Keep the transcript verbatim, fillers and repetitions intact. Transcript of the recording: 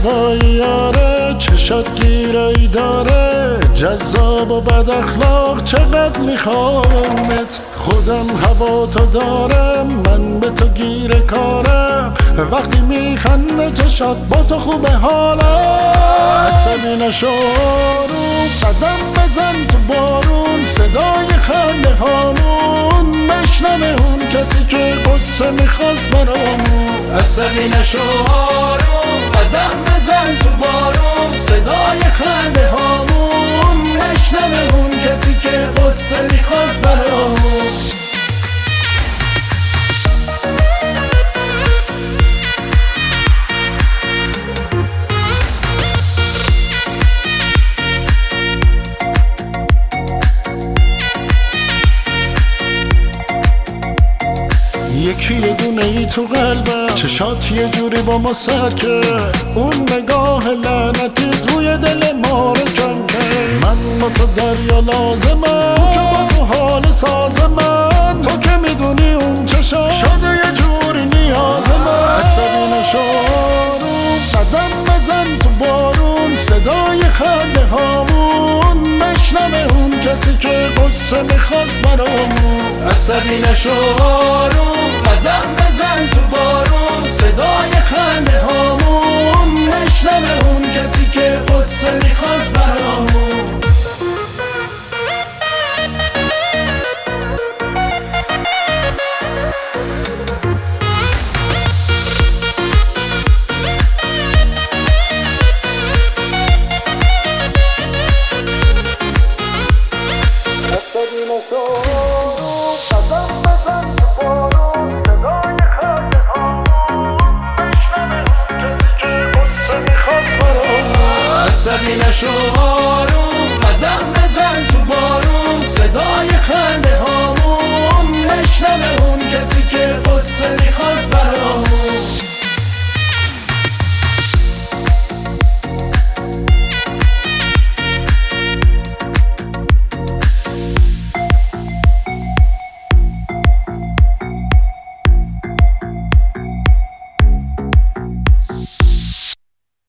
با یاره چشات گیرایی داره، جذاب و بد اخلاق چقدر میخوامت. خودم هوا تو دارم، من به تو گیر کارم، وقتی میخنده چشات با تو خوبه حالم. عصبی نشو آروم، قدم بزن تو بارون، صدای خنده هامون مشنوه اون کسی که قصه میخواست برامون. عصبی نشو آروم، قدم بزن تو بارون، صدای خنده هامون مشنوه اون کسی که قصه میخواست برامون. یکی یه دونه ای تو قلبم، چشات یه جوری با ما سرکه، اون نگاه لعنتیت روی دل ما رو کم کرد. من با تو دریا لازمم، تو که با تو حال سازمم، تو که میدونی اون چشات شده یه جوری نیازمم. عصبی نشو آروم، قدم بزن تو بارون، صدای خنده هامون مشنوه اون کسی که قصه میخواست برامون. عصبی نشو آروم، قدم بزن تو بارون، صدای خنده هامون مشنوه اون کسی که قصه میخواست برامون. عصبی نشو آروم، قدم بزن تو بارون، صدای خنده هامون مشنوه اون کسی که قصه میخواست برامون. عصبی نشو آروم، قدم بزن تو بارون، صدای خنده هامون مشنوه